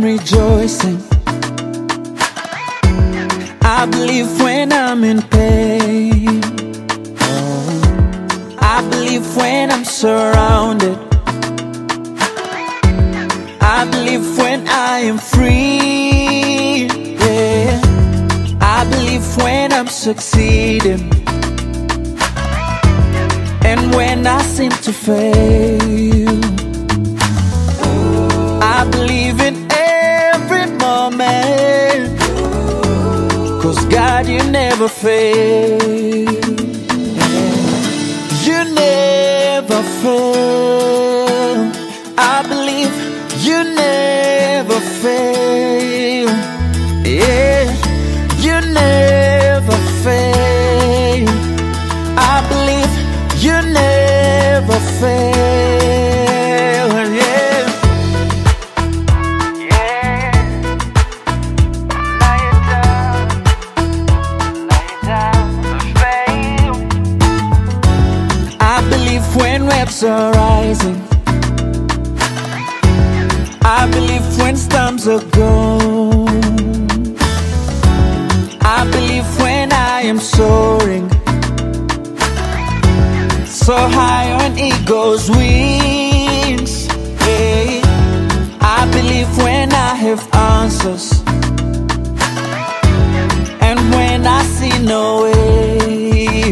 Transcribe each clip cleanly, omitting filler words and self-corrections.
rejoicing. I believe when I'm in pain. I believe when I'm surrounded. I believe when I am free. Yeah. I believe when I'm succeeding. And when I seem to fail, I believe in every moment, 'cause God, you never fail. You never fail. I believe you never fail. Yeah, you never fail. I believe you never fail. Yeah. I believe when waves are rising. I believe when storms are gone. I believe when I am soaring so high on eagle's wings. Hey, I believe when I have answers, and when I see no way.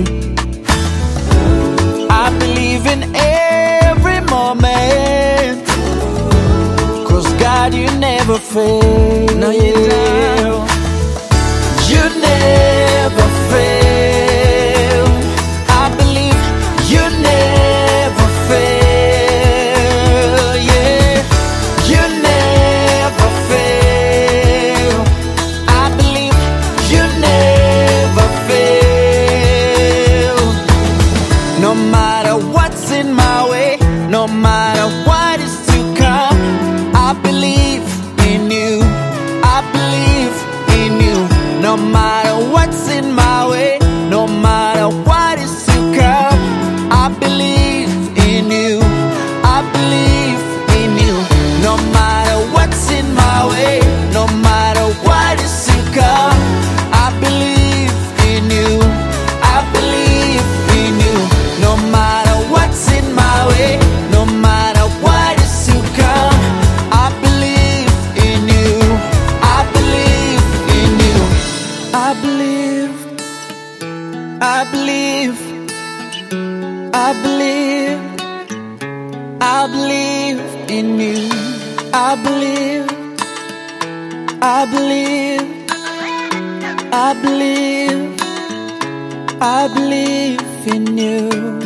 I believe in every moment, 'cause God, you never fail. No, you don't. You never fail. I believe you never fail. Yeah, you never fail. I believe you never fail. No matter what's in my way, no matter what is to come, I believe in you. I believe in you. No matter what's in my way, no matter what is to come, I believe in you. I believe in you. No matter what's in my way, no matter what is to come, I believe in you. I believe in you. No matter what's in my way, no matter what is to come, I believe in you. I believe in you. I believe. I believe. I believe. I believe in you. I believe. I believe. I believe. I believe in you.